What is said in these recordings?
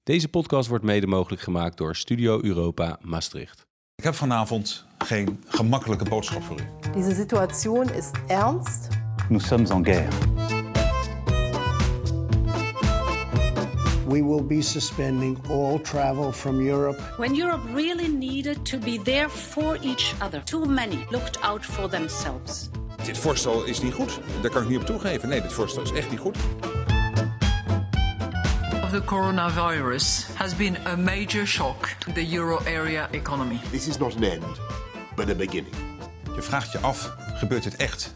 Deze podcast wordt mede mogelijk gemaakt door Studio Europa Maastricht. Ik heb vanavond geen gemakkelijke boodschap voor u. Deze situatie is ernst. Nous sommes en guerre. We will be suspending all travel from Europe. When Europe really needed to be there for each other, too many looked out for themselves. Dit voorstel is niet goed. Daar kan ik niet op toegeven. Nee, dit voorstel is echt niet goed. The coronavirus has been a major shock to the euro area economy. This is not an end, but a beginning. Je vraagt je af, gebeurt dit echt?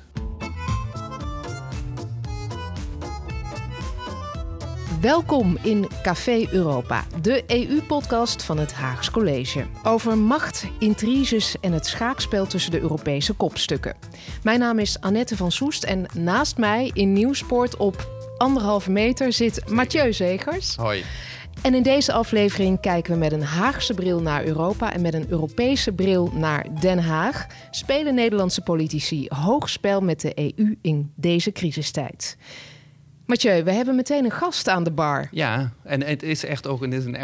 Welkom in Café Europa, de EU-podcast van het Haags College. Over macht, intriges en het schaakspel tussen de Europese kopstukken. Mijn naam is Annette van Soest en naast mij in Nieuwspoort op 1,5 meter zit Mathieu Zegers. Hoi. En in deze aflevering kijken we met een Haagse bril naar Europa en met een Europese bril naar Den Haag. Spelen Nederlandse politici hoog spel met de EU in deze crisistijd? Mathieu, we hebben meteen een gast aan de bar. Ja, en het is echt ook een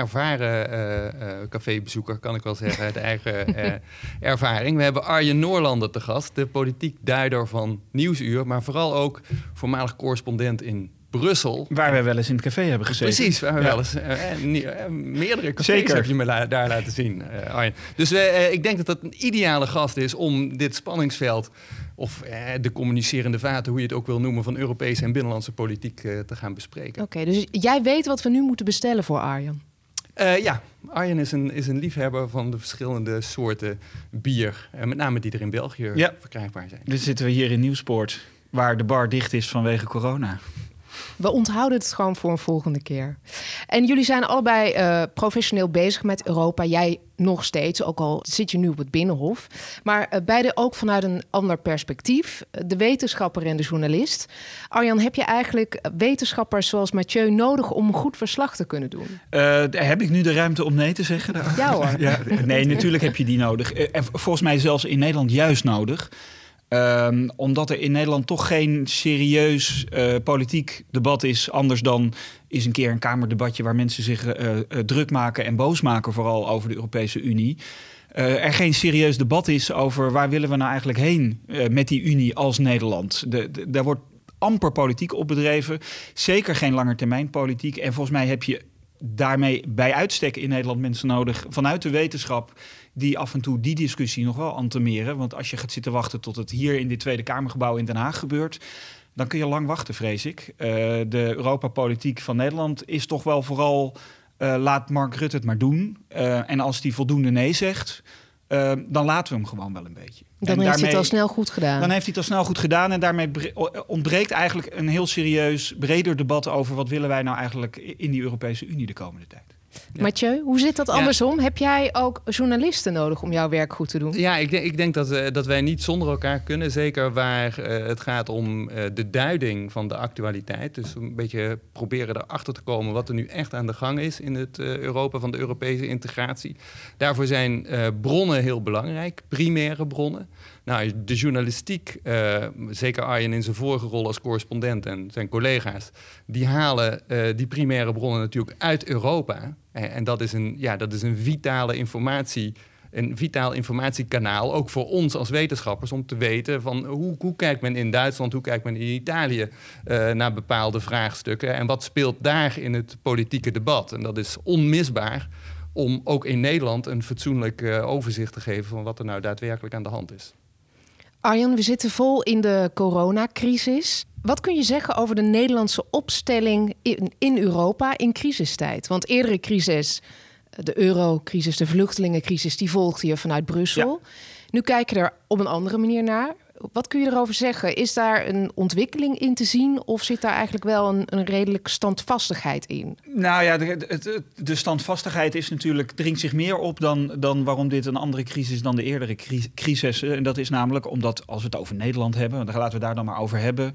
ervaren cafébezoeker, kan ik wel zeggen, uit eigen ervaring. We hebben Arjen Noorlander te gast, de politiek duider van Nieuwsuur, maar vooral ook voormalig correspondent in Brussel. Waar we wel eens in het café hebben gezeten. Precies, waar we wel eens meerdere cafés Zeker. heb je me daar laten zien, Arjen. Dus ik denk dat dat een ideale gast is om dit spanningsveld, of de communicerende vaten, hoe je het ook wil noemen, van Europese en binnenlandse politiek te gaan bespreken. Oké, dus jij weet wat we nu moeten bestellen voor Arjen? Ja, Arjen is een liefhebber van de verschillende soorten bier. Met name die er in België verkrijgbaar zijn. Dus zitten we hier in Nieuwspoort, waar de bar dicht is vanwege corona. We onthouden het gewoon voor een volgende keer. En jullie zijn allebei professioneel bezig met Europa. Jij nog steeds, ook al zit je nu op het Binnenhof. Maar beide ook vanuit een ander perspectief. De wetenschapper en de journalist. Arjan, heb je eigenlijk wetenschappers zoals Mathieu nodig om een goed verslag te kunnen doen? Heb ik nu de ruimte om nee te zeggen? Ja hoor. Ja, nee, natuurlijk heb je die nodig. En volgens mij zelfs in Nederland juist nodig. Omdat er in Nederland toch geen serieus politiek debat is, anders dan is een keer een kamerdebatje waar mensen zich druk maken en boos maken, vooral over de Europese Unie. Er geen serieus debat is over waar willen we nou eigenlijk heen met die Unie als Nederland. Daar wordt amper politiek op bedreven, zeker geen langetermijnpolitiek. En volgens mij heb je daarmee bij uitstek in Nederland mensen nodig vanuit de wetenschap die af en toe die discussie nog wel entameren. Want als je gaat zitten wachten tot het hier in dit Tweede Kamergebouw in Den Haag gebeurt, dan kun je lang wachten, vrees ik. De Europapolitiek van Nederland is toch wel vooral laat Mark Rutte het maar doen. En als die voldoende nee zegt, dan laten we hem gewoon wel een beetje. Dan heeft hij het al snel goed gedaan. Dan heeft hij het al snel goed gedaan en daarmee ontbreekt eigenlijk een heel serieus, breder debat over wat willen wij nou eigenlijk in die Europese Unie de komende tijd. Ja. Mathieu, hoe zit dat andersom? Ja. Heb jij ook journalisten nodig om jouw werk goed te doen? Ja, ik denk dat wij niet zonder elkaar kunnen. Zeker waar het gaat om de duiding van de actualiteit. Dus een beetje proberen erachter te komen wat er nu echt aan de gang is in het Europa van de Europese integratie. Daarvoor zijn bronnen heel belangrijk, primaire bronnen. Nou, de journalistiek, zeker Arjen in zijn vorige rol als correspondent en zijn collega's, die halen die primaire bronnen natuurlijk uit Europa. En dat is een vitale informatie, een vitaal informatiekanaal, ook voor ons als wetenschappers, om te weten van hoe kijkt men in Duitsland, hoe kijkt men in Italië naar bepaalde vraagstukken en wat speelt daar in het politieke debat. En dat is onmisbaar om ook in Nederland een fatsoenlijk overzicht te geven van wat er nou daadwerkelijk aan de hand is. Arjen, we zitten vol in de coronacrisis. Wat kun je zeggen over de Nederlandse opstelling in Europa in crisistijd? Want eerdere crisis, de eurocrisis, de vluchtelingencrisis, die volgde je vanuit Brussel. Ja. Nu kijk je er op een andere manier naar. Wat kun je erover zeggen? Is daar een ontwikkeling in te zien of zit daar eigenlijk wel een redelijk standvastigheid in? Nou ja, de standvastigheid is natuurlijk, dringt zich meer op dan waarom dit een andere crisis is dan de eerdere crisissen. En dat is namelijk omdat, als we het over Nederland hebben, dan laten we daar dan maar over hebben,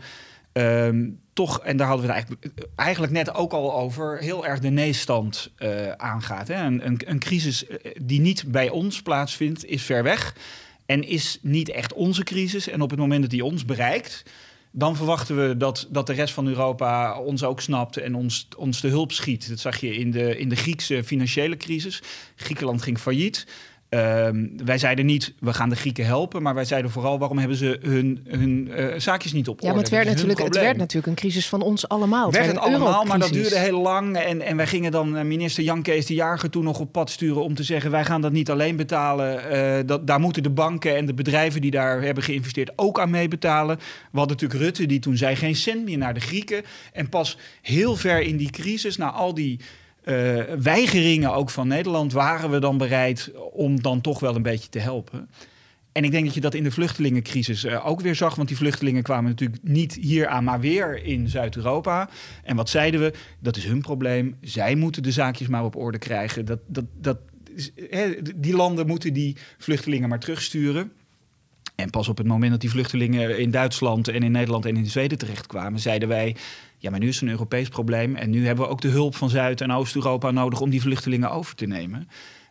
toch, en daar hadden we het eigenlijk net ook al over, heel erg de nee-stand aangaat. Hè? Een crisis die niet bij ons plaatsvindt, is ver weg en is niet echt onze crisis. En op het moment dat die ons bereikt, dan verwachten we dat de rest van Europa ons ook snapt en ons de hulp schiet. Dat zag je in de Griekse financiële crisis. Griekenland ging failliet. Wij zeiden niet, we gaan de Grieken helpen, maar wij zeiden vooral, waarom hebben ze hun zaakjes niet op orde? Ja, maar het werd natuurlijk een crisis van ons allemaal. Het werd het allemaal, maar dat duurde heel lang. En wij gingen dan minister Jan Kees de Jager toen nog op pad sturen om te zeggen, wij gaan dat niet alleen betalen. Daar moeten de banken en de bedrijven die daar hebben geïnvesteerd ook aan meebetalen. We hadden natuurlijk Rutte, die toen zei, geen cent meer naar de Grieken. En pas heel ver in die crisis, na al die weigeringen ook van Nederland, waren we dan bereid om dan toch wel een beetje te helpen. En ik denk dat je dat in de vluchtelingencrisis ook weer zag, want die vluchtelingen kwamen natuurlijk niet hier aan, maar weer in Zuid-Europa. En wat zeiden we? Dat is hun probleem. Zij moeten de zaakjes maar op orde krijgen. Die landen moeten die vluchtelingen maar terugsturen. En pas op het moment dat die vluchtelingen in Duitsland en in Nederland en in Zweden terechtkwamen, zeiden wij, ja, maar nu is het een Europees probleem en nu hebben we ook de hulp van Zuid- en Oost-Europa nodig om die vluchtelingen over te nemen.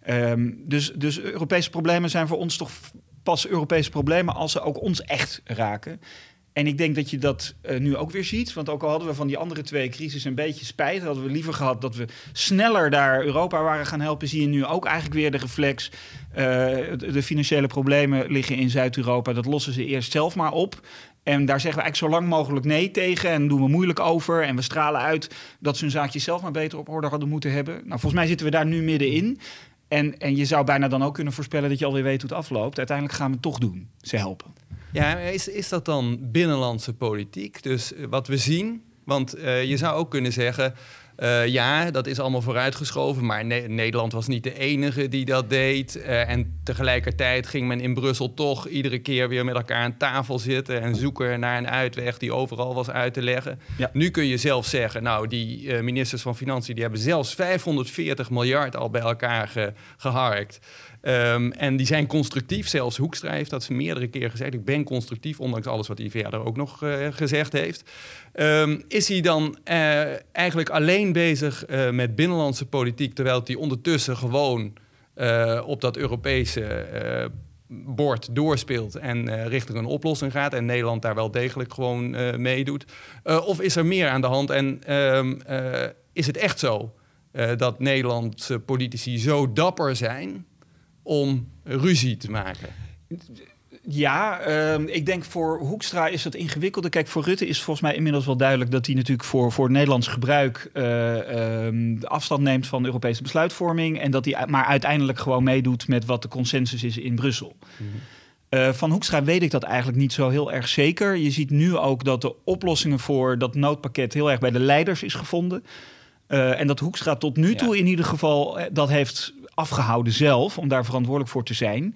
Dus Europese problemen zijn voor ons toch pas Europese problemen als ze ook ons echt raken. En ik denk dat je dat nu ook weer ziet. Want ook al hadden we van die andere 2 crises een beetje spijt, hadden we liever gehad dat we sneller daar Europa waren gaan helpen, zie je nu ook eigenlijk weer de reflex. De financiële problemen liggen in Zuid-Europa. Dat lossen ze eerst zelf maar op. En daar zeggen we eigenlijk zo lang mogelijk nee tegen en doen we moeilijk over. En we stralen uit dat ze hun zaakjes zelf maar beter op orde hadden moeten hebben. Nou, volgens mij zitten we daar nu middenin. En je zou bijna dan ook kunnen voorspellen dat je alweer weet hoe het afloopt. Uiteindelijk gaan we het toch doen, ze helpen. Ja, is dat dan binnenlandse politiek? Dus wat we zien, want je zou ook kunnen zeggen, ja, dat is allemaal vooruitgeschoven, maar Nederland was niet de enige die dat deed. En tegelijkertijd ging men in Brussel toch iedere keer weer met elkaar aan tafel zitten en zoeken naar een uitweg die overal was uit te leggen. Ja. Nu kun je zelf zeggen, nou, die ministers van Financiën die hebben zelfs 540 miljard al bij elkaar geharkt. En die zijn constructief. Zelfs Hoekstra heeft dat meerdere keren gezegd. Ik ben constructief, ondanks alles wat hij verder ook nog gezegd heeft. Is hij dan eigenlijk alleen bezig met binnenlandse politiek, terwijl hij ondertussen gewoon op dat Europese bord doorspeelt en richting een oplossing gaat en Nederland daar wel degelijk gewoon meedoet? Of is er meer aan de hand en is het echt zo dat Nederlandse politici zo dapper zijn om ruzie te maken? Ja, ik denk voor Hoekstra is dat ingewikkelder. Kijk, voor Rutte is volgens mij inmiddels wel duidelijk dat hij natuurlijk voor het Nederlands gebruik afstand neemt van de Europese besluitvorming en dat hij maar uiteindelijk gewoon meedoet met wat de consensus is in Brussel. Mm-hmm. Van Hoekstra weet ik dat eigenlijk niet zo heel erg zeker. Je ziet nu ook dat de oplossingen voor dat noodpakket heel erg bij de leiders is gevonden. En dat Hoekstra tot nu toe in ieder geval dat heeft afgehouden zelf, om daar verantwoordelijk voor te zijn.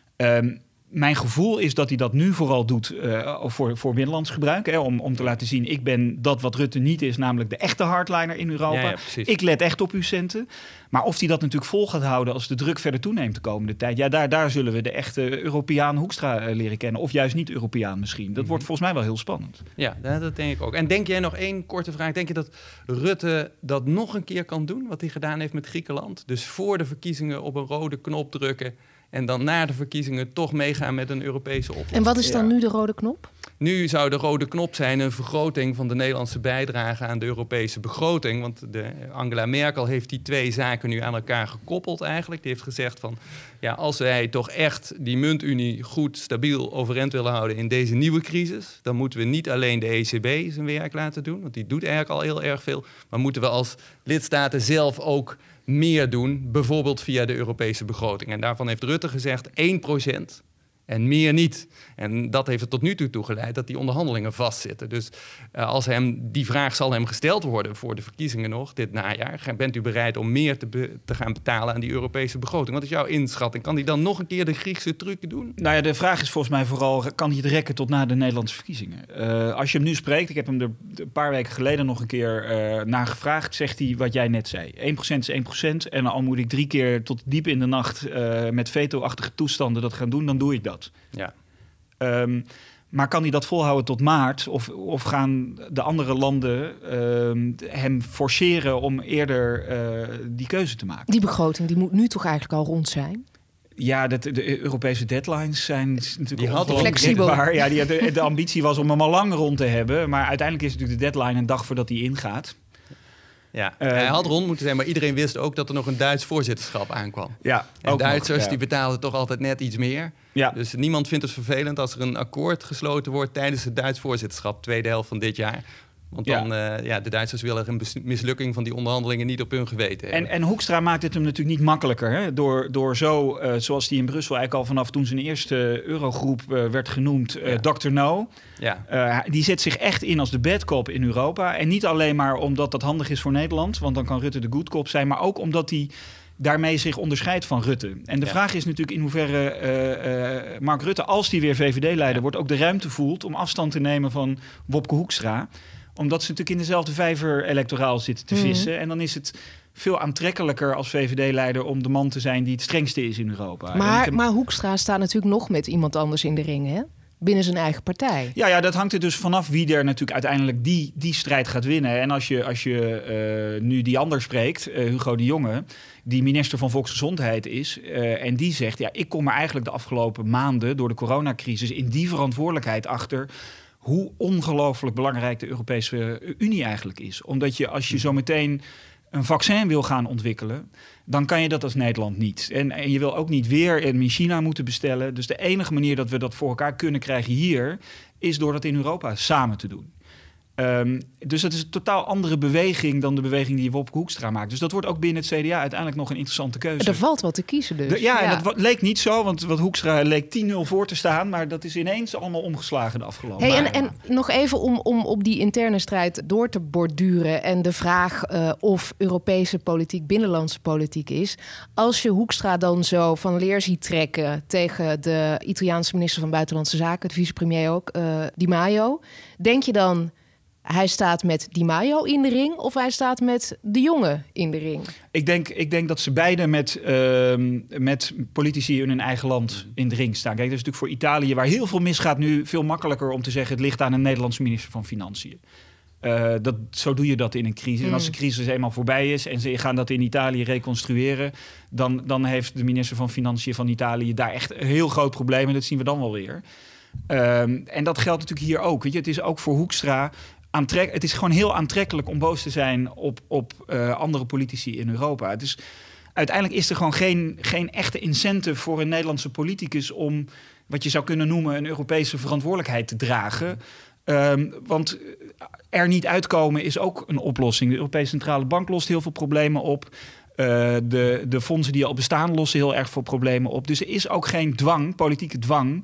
Mijn gevoel is dat hij dat nu vooral doet voor binnenlands gebruik. Hè, om te laten zien, ik ben dat wat Rutte niet is, namelijk de echte hardliner in Europa. Ja, ik let echt op uw centen. Maar of hij dat natuurlijk vol gaat houden als de druk verder toeneemt de komende tijd, ja, daar zullen we de echte Europeaan Hoekstra leren kennen. Of juist niet Europeaan misschien. Dat wordt volgens mij wel heel spannend. Ja, dat denk ik ook. En denk jij, nog één korte vraag, denk je dat Rutte dat nog een keer kan doen, wat hij gedaan heeft met Griekenland? Dus voor de verkiezingen op een rode knop drukken en dan na de verkiezingen toch meegaan met een Europese oplossing. En wat is dan nu de rode knop? Nu zou de rode knop zijn een vergroting van de Nederlandse bijdrage aan de Europese begroting. Want Angela Merkel heeft die 2 zaken nu aan elkaar gekoppeld eigenlijk. Die heeft gezegd van, ja, als wij toch echt die muntunie goed, stabiel overeind willen houden in deze nieuwe crisis, dan moeten we niet alleen de ECB zijn werk laten doen, want die doet eigenlijk al heel erg veel, maar moeten we als lidstaten zelf ook meer doen, bijvoorbeeld via de Europese begroting. En daarvan heeft Rutte gezegd 1% en meer niet. En dat heeft er tot nu toe geleid dat die onderhandelingen vastzitten. Dus als die vraag zal hem gesteld worden voor de verkiezingen nog dit najaar, bent u bereid om meer te gaan betalen aan die Europese begroting? Wat is jouw inschatting? Kan hij dan nog een keer de Griekse truc doen? Nou ja, de vraag is volgens mij vooral, kan hij het rekken tot na de Nederlandse verkiezingen? Als je hem nu spreekt, ik heb hem er een paar weken geleden nog een keer naar gevraagd, zegt hij wat jij net zei. 1% is 1% en al moet ik 3 keer tot diep in de nacht met veto-achtige toestanden dat gaan doen, dan doe ik dat. Ja. Maar kan hij dat volhouden tot maart? Of gaan de andere landen hem forceren om eerder die keuze te maken? Die begroting die moet nu toch eigenlijk al rond zijn? Ja, de Europese deadlines zijn natuurlijk Die hadden flexibel. Ja, de ambitie was om hem al lang rond te hebben. Maar uiteindelijk is natuurlijk de deadline een dag voordat hij ingaat. Ja, hij had rond moeten zijn, maar iedereen wist ook dat er nog een Duits voorzitterschap aankwam. Ja, en ook Duitsers nog, ja. die betalen toch altijd net iets meer. Ja. Dus niemand vindt het vervelend als er een akkoord gesloten wordt tijdens het Duits voorzitterschap, tweede helft van dit jaar. Want dan, de Duitsers willen een mislukking van die onderhandelingen niet op hun geweten hebben. En Hoekstra maakt het hem natuurlijk niet makkelijker. Hè? Door zo, zoals hij in Brussel eigenlijk al vanaf toen zijn eerste Eurogroep werd genoemd, Dr. No. Ja. Die zet zich echt in als de bad cop in Europa. En niet alleen maar omdat dat handig is voor Nederland, want dan kan Rutte de good cop zijn, maar ook omdat hij daarmee zich onderscheidt van Rutte. En de vraag is natuurlijk in hoeverre Mark Rutte, als hij weer VVD-leider wordt, ook de ruimte voelt om afstand te nemen van Wopke Hoekstra. Omdat ze natuurlijk in dezelfde vijver electoraal zitten te vissen. En dan is het veel aantrekkelijker als VVD-leider om de man te zijn die het strengste is in Europa. Maar Hoekstra staat natuurlijk nog met iemand anders in de ring, hè? Binnen zijn eigen partij. Ja, dat hangt er dus vanaf wie er natuurlijk uiteindelijk die strijd gaat winnen. En als je nu die ander spreekt, Hugo de Jonge, die minister van Volksgezondheid is, en die zegt, ja, ik kom er eigenlijk de afgelopen maanden door de coronacrisis in die verantwoordelijkheid achter hoe ongelooflijk belangrijk de Europese Unie eigenlijk is. Omdat als je zo meteen een vaccin wil gaan ontwikkelen, dan kan je dat als Nederland niet. En je wil ook niet weer in China moeten bestellen. Dus de enige manier dat we dat voor elkaar kunnen krijgen hier, is door dat in Europa samen te doen. Dus dat is een totaal andere beweging dan de beweging die Wopke Hoekstra maakt. Dus dat wordt ook binnen het CDA uiteindelijk nog een interessante keuze. Er valt wat te kiezen dus. En dat leek niet zo, want Hoekstra leek 10-0 voor te staan, maar dat is ineens allemaal omgeslagen de afgelopen jaren. En nog even om op die interne strijd door te borduren en de vraag of Europese politiek binnenlandse politiek is. Als je Hoekstra dan zo van leer ziet trekken tegen de Italiaanse minister van Buitenlandse Zaken, de vicepremier ook, Di Maio, denk je dan hij staat met Di Maio in de ring of hij staat met de Jonge in de ring? Ik denk dat ze beide met politici in hun eigen land in de ring staan. Kijk, dat is natuurlijk voor Italië, waar heel veel misgaat, nu veel makkelijker om te zeggen het ligt aan een Nederlandse minister van Financiën. Zo doe je dat in een crisis. En als de crisis eenmaal voorbij is en ze gaan dat in Italië reconstrueren, dan heeft de minister van Financiën van Italië daar echt een heel groot probleem en dat zien we dan wel weer. En dat geldt natuurlijk hier ook. Weet je, het is ook voor Hoekstra het is gewoon heel aantrekkelijk om boos te zijn op andere politici in Europa. Uiteindelijk is er gewoon geen echte incentive voor een Nederlandse politicus om wat je zou kunnen noemen een Europese verantwoordelijkheid te dragen. Want er niet uitkomen is ook een oplossing. De Europese Centrale Bank lost heel veel problemen op. De fondsen die al bestaan lossen heel erg veel problemen op. Dus er is ook geen politieke dwang,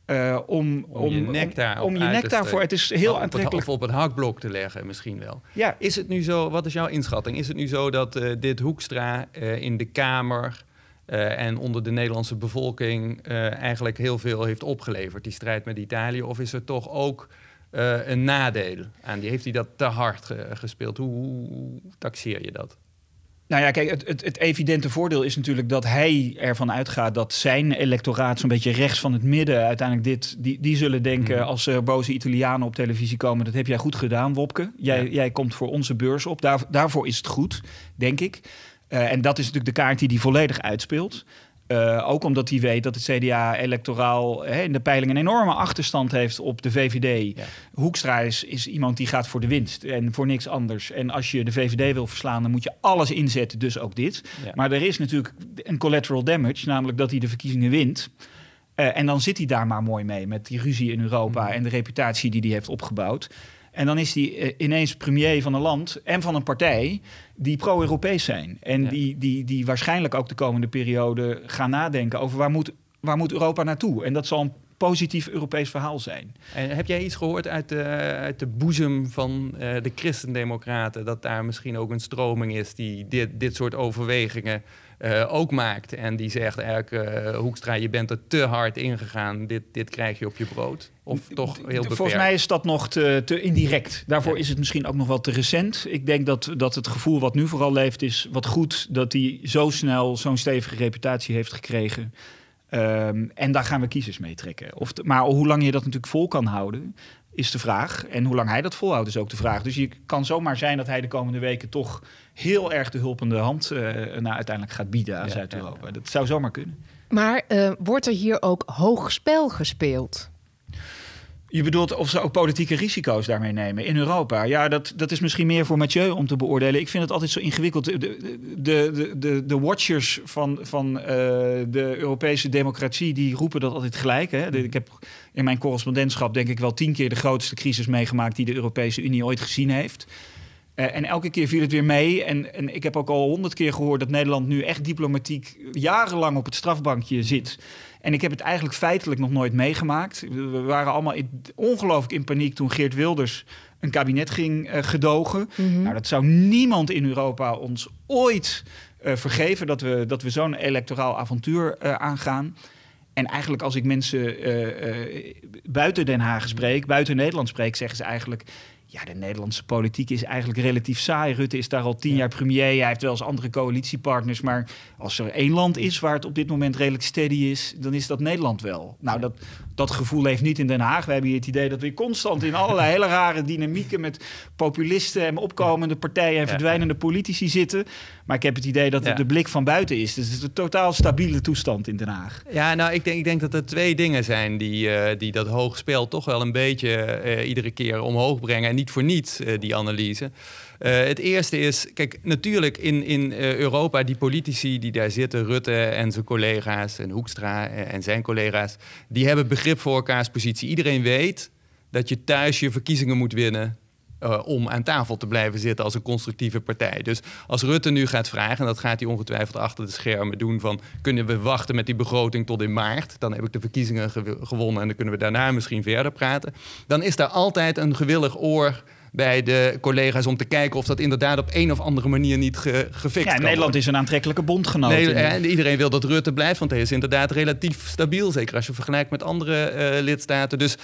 om je nek daarvoor. Het is heel aantrekkelijk. Of op het hakblok te leggen misschien wel. Ja. Is het nu zo, wat is jouw inschatting? Is het nu zo dat dit Hoekstra in de Kamer en onder de Nederlandse bevolking eigenlijk heel veel heeft opgeleverd, die strijd met Italië? Of is er toch ook een nadeel aan die? Heeft hij dat te hard gespeeld? Hoe taxeer je dat? Nou ja, kijk, het evidente voordeel is natuurlijk dat hij ervan uitgaat dat zijn electoraat zo'n beetje rechts van het midden uiteindelijk die zullen denken als er boze Italianen op televisie komen, dat heb jij goed gedaan, Wopke. Jij komt voor onze beurs op. Daarvoor is het goed, denk ik. En dat is natuurlijk de kaart die hij volledig uitspeelt. Ook omdat hij weet dat het CDA electoraal in de peiling een enorme achterstand heeft op de VVD. Ja. Hoekstra is iemand die gaat voor de winst en voor niks anders. En als je de VVD wil verslaan, dan moet je alles inzetten, dus ook dit. Ja. Maar er is natuurlijk een collateral damage, namelijk dat hij de verkiezingen wint. En dan zit hij daar maar mooi mee met die ruzie in Europa en de reputatie die hij heeft opgebouwd. En dan is hij ineens premier van een land en van een partij die pro-Europees zijn. En die waarschijnlijk ook de komende periode gaan nadenken over waar moet Europa naartoe. En dat zal een positief Europees verhaal zijn. En heb jij iets gehoord uit de boezem van de christendemocraten, dat daar misschien ook een stroming is die dit soort overwegingen ook maakt en die zegt eigenlijk, Hoekstra, je bent er te hard ingegaan, dit krijg je op je brood? Of toch heel beperkt? Volgens mij is dat nog te indirect. Daarvoor is het misschien ook nog wel te recent. Ik denk dat het gevoel wat nu vooral leeft is wat goed dat hij zo snel zo'n stevige reputatie heeft gekregen. En daar gaan we kiezers mee trekken. Maar hoe lang je dat natuurlijk vol kan houden, is de vraag. En hoe lang hij dat volhoudt is ook de vraag. Dus je kan zomaar zijn dat hij de komende weken toch heel erg de hulpende hand uiteindelijk gaat bieden aan Zuid-Europa. Ja. Dat zou zomaar kunnen. Maar wordt er hier ook hoog spel gespeeld? Je bedoelt of ze ook politieke risico's daarmee nemen in Europa? Ja, dat is misschien meer voor Mathieu om te beoordelen. Ik vind het altijd zo ingewikkeld. De watchers van de Europese democratie, die roepen dat altijd gelijk. Hè? Ik heb in mijn correspondentschap denk ik wel 10 keer de grootste crisis meegemaakt die de Europese Unie ooit gezien heeft. En elke keer viel het weer mee. En ik heb ook al 100 keer gehoord dat Nederland nu echt diplomatiek jarenlang op het strafbankje zit. En ik heb het eigenlijk feitelijk nog nooit meegemaakt. We waren allemaal ongelooflijk in paniek toen Geert Wilders een kabinet ging gedogen. Mm-hmm. Nou, dat zou niemand in Europa ons ooit vergeven dat we zo'n electoraal avontuur aangaan. En eigenlijk als ik mensen buiten Den Haag spreek, buiten Nederland spreek, zeggen ze eigenlijk: ja, de Nederlandse politiek is eigenlijk relatief saai. Rutte is daar al 10 jaar premier. Hij heeft wel eens andere coalitiepartners. Maar als er één land is waar het op dit moment redelijk steady is, dan is dat Nederland wel. Nou, dat gevoel heeft niet in Den Haag. We hebben hier het idee dat we constant in allerlei hele rare dynamieken met populisten en opkomende partijen en verdwijnende politici zitten. Maar ik heb het idee dat het de blik van buiten is. Dus het is een totaal stabiele toestand in Den Haag. Ja, nou, ik denk dat er 2 dingen zijn die dat hoogspel toch wel een beetje iedere keer omhoog brengen. En niet voor niets, die analyse. Het eerste is, kijk, natuurlijk in Europa, die politici die daar zitten, Rutte en zijn collega's en Hoekstra en zijn collega's, die hebben begrip voor elkaars positie. Iedereen weet dat je thuis je verkiezingen moet winnen om aan tafel te blijven zitten als een constructieve partij. Dus als Rutte nu gaat vragen, en dat gaat hij ongetwijfeld achter de schermen doen, van kunnen we wachten met die begroting tot in maart? Dan heb ik de verkiezingen gewonnen en dan kunnen we daarna misschien verder praten. Dan is daar altijd een gewillig oor bij de collega's om te kijken of dat inderdaad op een of andere manier niet gefixt kan. Nederland is een aantrekkelijke bondgenoot. Iedereen wil dat Rutte blijft, want hij is inderdaad relatief stabiel. Zeker als je vergelijkt met andere lidstaten. Dus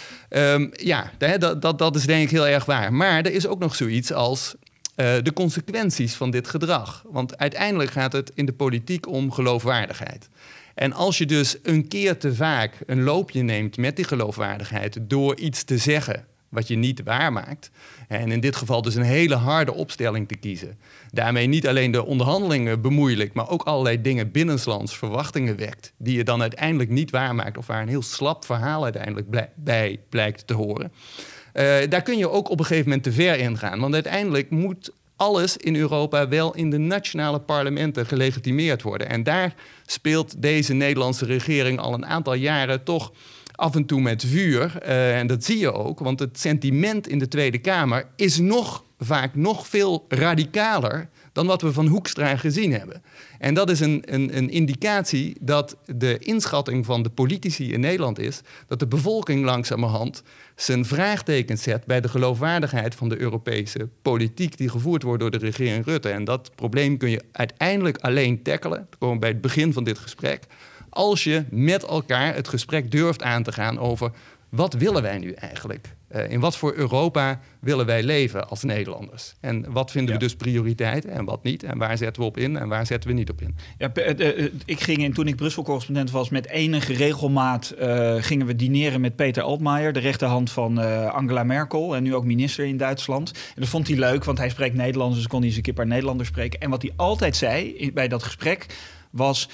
dat is denk ik heel erg waar. Maar er is ook nog zoiets als de consequenties van dit gedrag. Want uiteindelijk gaat het in de politiek om geloofwaardigheid. En als je dus een keer te vaak een loopje neemt met die geloofwaardigheid door iets te zeggen wat je niet waarmaakt, en in dit geval dus een hele harde opstelling te kiezen, daarmee niet alleen de onderhandelingen bemoeilijkt, maar ook allerlei dingen binnenlands verwachtingen wekt, die je dan uiteindelijk niet waarmaakt of waar een heel slap verhaal uiteindelijk bij blijkt te horen. Daar kun je ook op een gegeven moment te ver in gaan, want uiteindelijk moet alles in Europa wel in de nationale parlementen gelegitimeerd worden. En daar speelt deze Nederlandse regering al een aantal jaren toch af en toe met vuur. En dat zie je ook, want het sentiment in de Tweede Kamer is vaak nog veel radicaler dan wat we van Hoekstra gezien hebben. En dat is een indicatie dat de inschatting van de politici in Nederland is dat de bevolking langzamerhand zijn vraagtekens zet bij de geloofwaardigheid van de Europese politiek die gevoerd wordt door de regering Rutte. En dat probleem kun je uiteindelijk alleen tackelen, we komen bij het begin van dit gesprek, als je met elkaar het gesprek durft aan te gaan over wat willen wij nu eigenlijk? In wat voor Europa willen wij leven als Nederlanders? En wat vinden we dus prioriteit en wat niet? En waar zetten we op in en waar zetten we niet op in? Ja, ik ging toen ik Brussel-correspondent was, met enige regelmaat gingen we dineren met Peter Altmaier, de rechterhand van Angela Merkel en nu ook minister in Duitsland. En dat vond hij leuk, want hij spreekt Nederlands, dus kon hij eens een keer een paar Nederlanders spreken. En wat hij altijd zei bij dat gesprek was: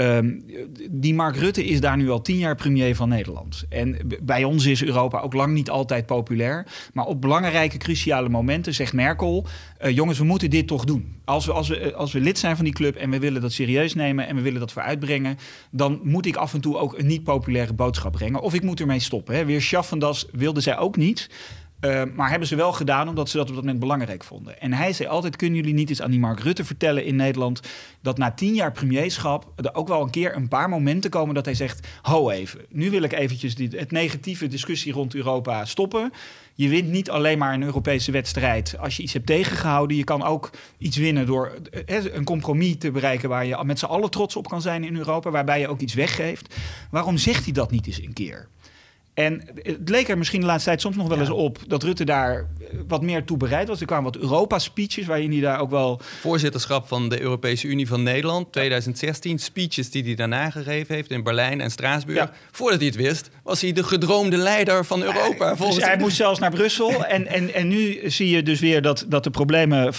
die Mark Rutte is daar nu al 10 jaar premier van Nederland. En bij ons is Europa ook lang niet altijd populair. Maar op belangrijke, cruciale momenten zegt Merkel: jongens, we moeten dit toch doen. Als we lid zijn van die club en we willen dat serieus nemen en we willen dat vooruitbrengen, dan moet ik af en toe ook een niet populaire boodschap brengen. Of ik moet ermee stoppen. Hè. Weer Schaffendas wilde zij ook niet. Maar hebben ze wel gedaan omdat ze dat op dat moment belangrijk vonden. En hij zei altijd: kunnen jullie niet eens aan die Mark Rutte vertellen in Nederland dat na 10 jaar premierschap er ook wel een keer een paar momenten komen dat hij zegt: ho even, nu wil ik eventjes het negatieve discussie rond Europa stoppen. Je wint niet alleen maar een Europese wedstrijd als je iets hebt tegengehouden. Je kan ook iets winnen door een compromis te bereiken waar je met z'n allen trots op kan zijn in Europa, waarbij je ook iets weggeeft. Waarom zegt hij dat niet eens een keer? En het leek er misschien de laatste tijd soms nog wel eens op dat Rutte daar wat meer toe bereid was. Er kwamen wat Europa-speeches waarin hij daar ook wel... Voorzitterschap van de Europese Unie van Nederland, 2016. Speeches die hij daarna gegeven heeft in Berlijn en Straatsburg. Ja. Voordat hij het wist, was hij de gedroomde leider van Europa. Dus hij moest zelfs naar Brussel. En nu zie je dus weer dat de problemen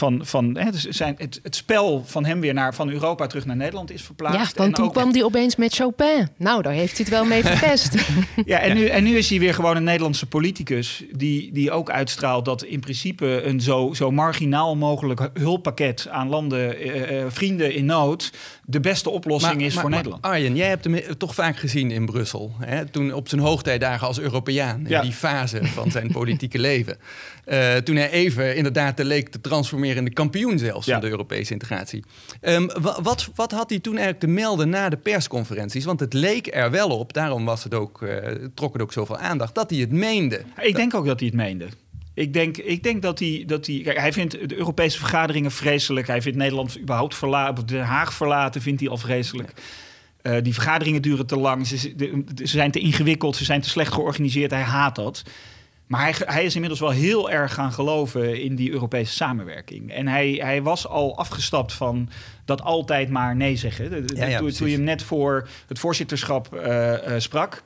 het spel van hem weer van Europa terug naar Nederland is verplaatst. Ja, want toen kwam hij opeens met Chopin. Nou, daar heeft hij het wel mee verpest. Ja, en nu is hij weer gewoon een Nederlandse politicus die ook uitstraalt dat in principe een zo marginaal mogelijk hulppakket aan landen, vrienden in nood, de beste oplossing is voor Nederland. Arjen, jij hebt hem toch vaak gezien in Brussel. Hè? Toen op zijn hoogtijdagen als Europeaan, in die fase van zijn politieke leven. Toen hij even inderdaad leek te transformeren in de kampioen zelfs van de Europese integratie. Wat had hij toen eigenlijk te melden na de persconferenties? Want het leek er wel op, daarom was het ook, trok het ook zoveel aandacht, dat hij het meende. Ik denk ook dat hij het meende. Ik denk dat hij kijk, hij vindt de Europese vergaderingen vreselijk. Hij vindt Nederland überhaupt Den Haag verlaten vindt hij al vreselijk. Die vergaderingen duren te lang. Ze zijn te ingewikkeld. Ze zijn te slecht georganiseerd. Hij haat dat. Maar hij is inmiddels wel heel erg gaan geloven in die Europese samenwerking. En hij was al afgestapt van dat altijd maar nee zeggen. Toen je hem net voor het voorzitterschap sprak,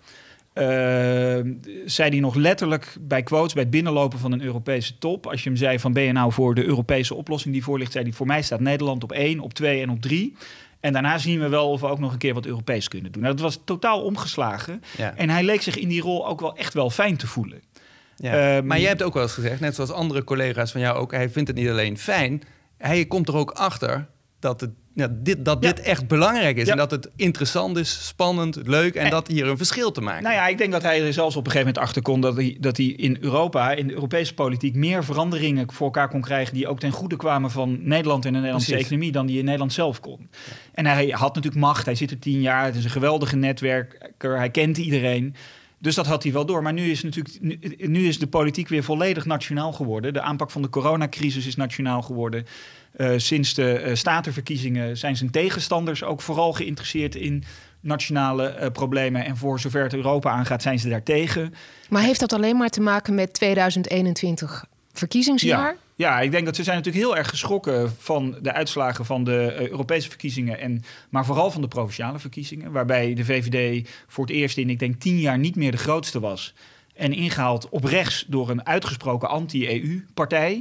zei hij nog letterlijk bij quotes, bij het binnenlopen van een Europese top, als je hem zei van ben je nou voor de Europese oplossing die voor ligt, zei hij voor mij staat Nederland op 1, op 2 en op 3. En daarna zien we wel of we ook nog een keer wat Europees kunnen doen. Nou, dat was totaal omgeslagen. Ja. En hij leek zich in die rol ook wel echt wel fijn te voelen. Ja. Maar jij hebt ook wel eens gezegd, net zoals andere collega's van jou ook, hij vindt het niet alleen fijn, hij komt er ook achter dat dit echt belangrijk is. En dat het interessant is, spannend, leuk en dat hier een verschil te maken. Nou ja, ik denk dat hij er zelfs op een gegeven moment achter kon dat hij in Europa, in de Europese politiek, meer veranderingen voor elkaar kon krijgen die ook ten goede kwamen van Nederland en de Nederlandse economie dan die in Nederland zelf kon. Ja. En hij had natuurlijk macht, hij zit er 10 jaar, het is een geweldige netwerker, hij kent iedereen. Dus dat had hij wel door. Maar nu is de politiek weer volledig nationaal geworden. De aanpak van de coronacrisis is nationaal geworden. Sinds de statenverkiezingen zijn zijn tegenstanders ook vooral geïnteresseerd in nationale problemen. En voor zover het Europa aangaat, zijn ze daartegen. Maar heeft dat alleen maar te maken met 2021 verkiezingsjaar? Ja, ik denk dat ze zijn natuurlijk heel erg geschrokken van de uitslagen van de Europese verkiezingen, maar vooral van de provinciale verkiezingen, waarbij de VVD voor het eerst in, ik denk, 10 jaar niet meer de grootste was. En ingehaald op rechts door een uitgesproken anti-EU-partij.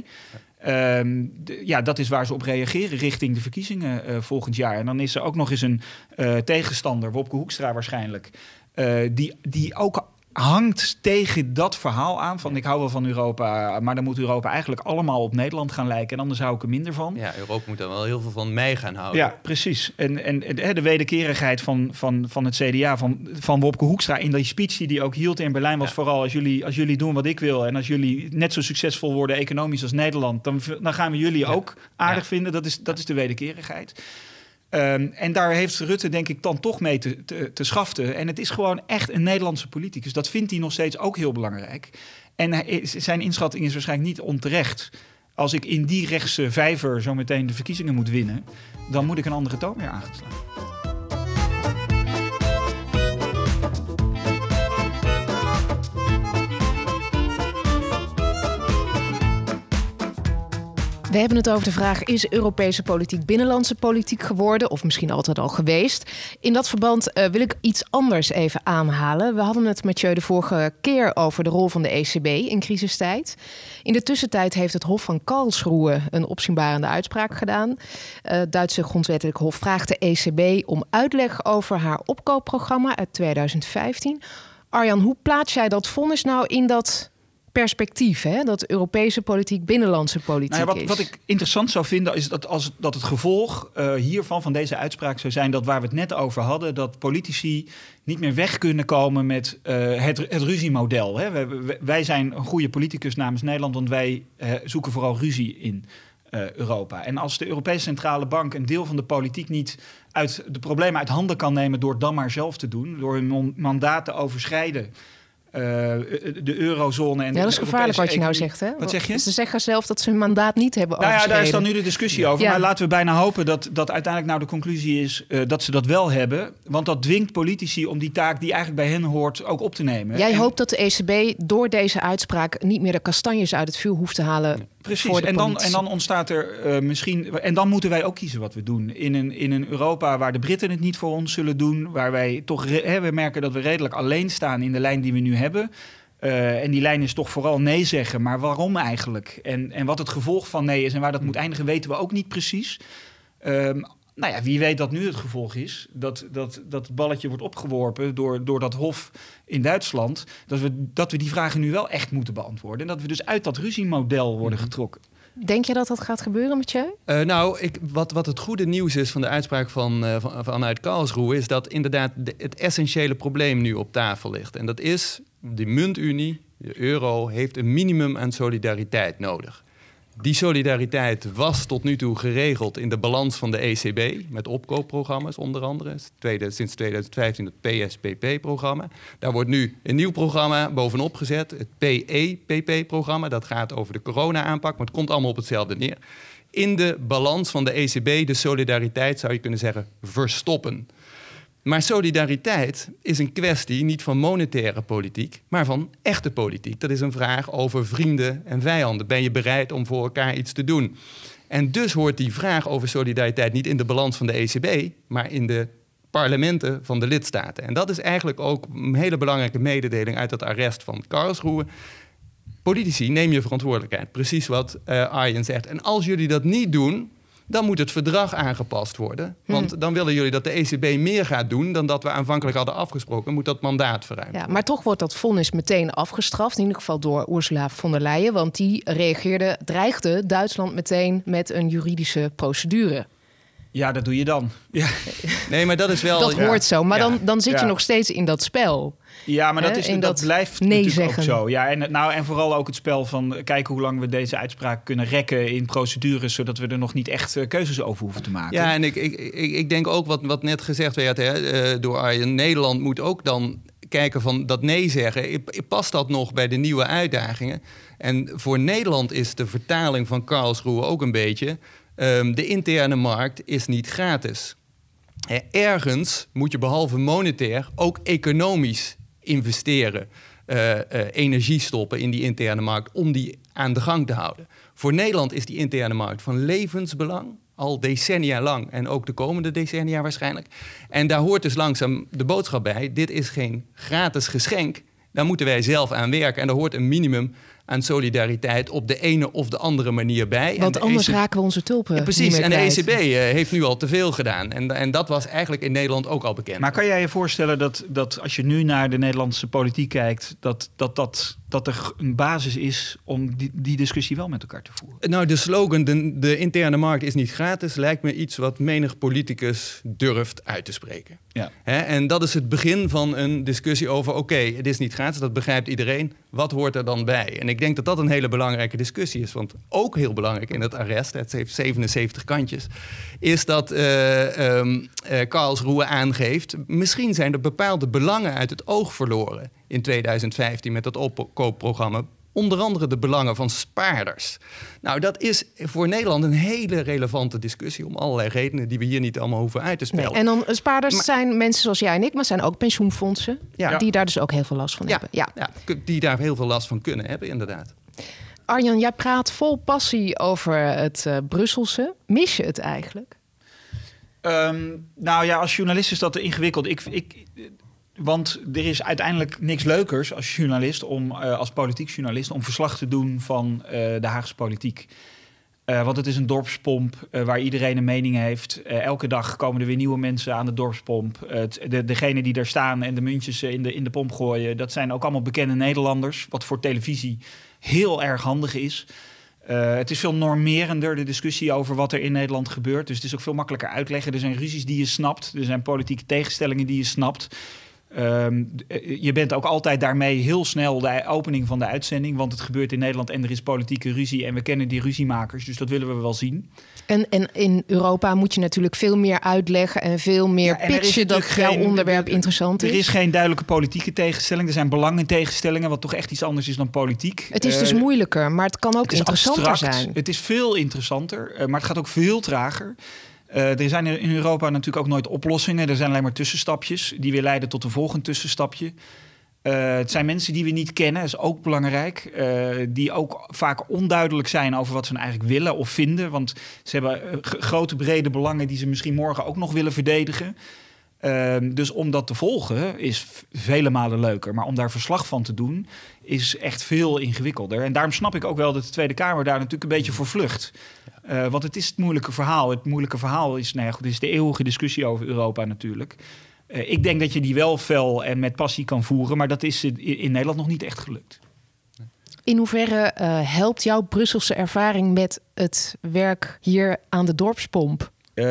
Dat is waar ze op reageren richting de verkiezingen volgend jaar. En dan is er ook nog eens een tegenstander, Wopke Hoekstra waarschijnlijk, die ook hangt tegen dat verhaal aan van ik hou wel van Europa, maar dan moet Europa eigenlijk allemaal op Nederland gaan lijken en anders hou ik er minder van. Ja, Europa moet er wel heel veel van mij gaan houden. Ja, precies. En de wederkerigheid van het CDA, van Wopke Hoekstra in die speech die hij ook hield in Berlijn was vooral als jullie doen wat ik wil en als jullie net zo succesvol worden economisch als Nederland, dan gaan we jullie ook aardig vinden. Dat is de wederkerigheid. En daar heeft Rutte denk ik dan toch mee te schaften. En het is gewoon echt een Nederlandse politicus. Dat vindt hij nog steeds ook heel belangrijk. En zijn inschatting is waarschijnlijk niet onterecht. Als ik in die rechtse vijver zo meteen de verkiezingen moet winnen, dan moet ik een andere toon weer aanslaan. We hebben het over de vraag, is Europese politiek binnenlandse politiek geworden? Of misschien altijd al geweest? In dat verband wil ik iets anders even aanhalen. We hadden het, Mathieu, de vorige keer over de rol van de ECB in crisistijd. In de tussentijd heeft het Hof van Karlsruhe een opzienbarende uitspraak gedaan. Het Duitse grondwettelijk hof vraagt de ECB om uitleg over haar opkoopprogramma uit 2015. Arjan, hoe plaats jij dat vonnis nou in dat perspectief, hè? Dat Europese politiek binnenlandse politiek is? Wat ik interessant zou vinden is dat het gevolg hiervan, van deze uitspraak zou zijn dat waar we het net over hadden, dat politici niet meer weg kunnen komen met het ruziemodel. Hè? Wij zijn een goede politicus namens Nederland, want wij zoeken vooral ruzie in Europa. En als de Europese Centrale Bank een deel van de politiek niet de problemen uit handen kan nemen door het dan maar zelf te doen, door hun mandaat te overschrijden de eurozone. En dat is gevaarlijk wat je nou zegt, hè? Wat zeg je? Ze zeggen zelf dat ze hun mandaat niet hebben overschreden. Daar is dan nu de discussie over. Ja. Maar laten we bijna hopen dat uiteindelijk nou de conclusie is dat ze dat wel hebben. Want dat dwingt politici om die taak die eigenlijk bij hen hoort ook op te nemen. Jij hoopt dat de ECB door deze uitspraak niet meer de kastanjes uit het vuur hoeft te halen. Precies, en dan ontstaat er misschien... En dan moeten wij ook kiezen wat we doen. In een Europa waar de Britten het niet voor ons zullen doen... waar wij toch we merken dat we redelijk alleen staan in de lijn die we nu hebben... en die lijn is toch vooral nee zeggen. Maar waarom eigenlijk? En wat het gevolg van nee is en waar dat moet eindigen... weten we ook niet precies. Wie weet dat nu het gevolg is... dat het balletje wordt opgeworpen door dat hof in Duitsland... dat we die vragen nu wel echt moeten beantwoorden... en dat we dus uit dat ruziemodel worden getrokken. Denk je dat gaat gebeuren, Mathieu? Wat het goede nieuws is van de uitspraak vanuit Karlsruhe... is dat inderdaad het essentiële probleem nu op tafel ligt. En dat is, de muntunie, de euro, heeft een minimum aan solidariteit nodig. Die solidariteit was tot nu toe geregeld in de balans van de ECB... met opkoopprogramma's onder andere. Sinds 2015 het PSPP-programma. Daar wordt nu een nieuw programma bovenop gezet. Het PEPP-programma. Dat gaat over de corona-aanpak, maar het komt allemaal op hetzelfde neer. In de balans van de ECB de solidariteit, zou je kunnen zeggen, verstoppen. Maar solidariteit is een kwestie niet van monetaire politiek, maar van echte politiek. Dat is een vraag over vrienden en vijanden. Ben je bereid om voor elkaar iets te doen? En dus hoort die vraag over solidariteit niet in de balans van de ECB, maar in de parlementen van de lidstaten. En dat is eigenlijk ook een hele belangrijke mededeling uit dat arrest van Karlsruhe. Politici, neem je verantwoordelijkheid. Precies wat Arjen zegt. En als jullie dat niet doen, dan moet het verdrag aangepast worden. Want dan willen jullie dat de ECB meer gaat doen dan dat we aanvankelijk hadden afgesproken. Moet dat mandaat verruimen. Ja, maar toch wordt dat vonnis meteen afgestraft. In ieder geval door Ursula von der Leyen. Want die dreigde Duitsland meteen met een juridische procedure. Ja, dat doe je dan. Ja. Nee, maar dat is wel... Dat hoort zo, maar dan zit je nog steeds in dat spel. Ja, maar dat blijft nee natuurlijk zeggen. ook zo. Ja, en vooral ook het spel van kijken hoe lang we deze uitspraak kunnen rekken in procedures, zodat we er nog niet echt keuzes over hoeven te maken. Ja, en ik denk ook wat net gezegd werd door Arjen, Nederland moet ook dan kijken van dat nee zeggen. Past dat nog bij de nieuwe uitdagingen? En voor Nederland is de vertaling van Karlsruhe ook een beetje... de interne markt is niet gratis. Ergens moet je behalve monetair ook economisch investeren. Energie stoppen in die interne markt om die aan de gang te houden. Voor Nederland is die interne markt van levensbelang. Al decennia lang en ook de komende decennia waarschijnlijk. En daar hoort dus langzaam de boodschap bij. Dit is geen gratis geschenk. Daar moeten wij zelf aan werken. En er hoort een minimum aan solidariteit op de ene of de andere manier bij. Want anders raken we onze tulpen. Precies, en de ECB heeft nu al te veel gedaan. En dat was eigenlijk in Nederland ook al bekend. Maar kan jij je voorstellen dat als je nu naar de Nederlandse politiek kijkt, dat er een basis is om die discussie wel met elkaar te voeren? Nou, de slogan, de interne markt is niet gratis, lijkt me iets wat menig politicus durft uit te spreken. Ja. En dat is het begin van een discussie over, oké, het is niet gratis, dat begrijpt iedereen. Wat hoort er dan bij? En ik denk dat dat een hele belangrijke discussie is. Want ook heel belangrijk in het arrest, het heeft 77 kantjes, is dat Karlsruhe aangeeft, misschien zijn er bepaalde belangen uit het oog verloren in 2015 met dat opkoopprogramma. Onder andere de belangen van spaarders. Nou, dat is voor Nederland een hele relevante discussie om allerlei redenen die we hier niet allemaal hoeven uit te spellen. Nee, en dan spaarders zijn mensen zoals jij en ik, maar zijn ook pensioenfondsen die daar dus ook heel veel last van hebben. Ja, die daar heel veel last van kunnen hebben, inderdaad. Arjan, jij praat vol passie over het Brusselse. Mis je het eigenlijk? Nou ja, als journalist is dat ingewikkeld. Want er is uiteindelijk niks leukers als journalist, als politiek journalist, om verslag te doen van de Haagse politiek. Want het is een dorpspomp waar iedereen een mening heeft. Elke dag komen er weer nieuwe mensen aan de dorpspomp. Degenen die daar staan en de muntjes in de pomp gooien, dat zijn ook allemaal bekende Nederlanders. Wat voor televisie heel erg handig is. Het is veel normerender, de discussie over wat er in Nederland gebeurt. Dus het is ook veel makkelijker uitleggen. Er zijn ruzies die je snapt. Er zijn politieke tegenstellingen die je snapt. Je bent ook altijd daarmee heel snel de opening van de uitzending. Want het gebeurt in Nederland en er is politieke ruzie. En we kennen die ruziemakers, dus dat willen we wel zien. En in Europa moet je natuurlijk veel meer uitleggen en veel meer pitchen dat jouw onderwerp interessant is. Er is geen duidelijke politieke tegenstelling. Er zijn belangentegenstellingen, wat toch echt iets anders is dan politiek. Het is dus moeilijker, maar het kan ook interessanter abstract zijn. Het is veel interessanter, maar het gaat ook veel trager. Er zijn in Europa natuurlijk ook nooit oplossingen. Er zijn alleen maar tussenstapjes die weer leiden tot een volgend tussenstapje. Het zijn mensen die we niet kennen, dat is ook belangrijk. Die ook vaak onduidelijk zijn over wat ze nou eigenlijk willen of vinden. Want ze hebben grote, brede belangen die ze misschien morgen ook nog willen verdedigen. Dus om dat te volgen is vele malen leuker. Maar om daar verslag van te doen is echt veel ingewikkelder. En daarom snap ik ook wel dat de Tweede Kamer daar natuurlijk een beetje voor vlucht. Want het is het moeilijke verhaal. Het moeilijke verhaal is, is de eeuwige discussie over Europa natuurlijk. Ik denk dat je die wel fel en met passie kan voeren, maar dat is in Nederland nog niet echt gelukt. In hoeverre helpt jouw Brusselse ervaring met het werk hier aan de dorpspomp?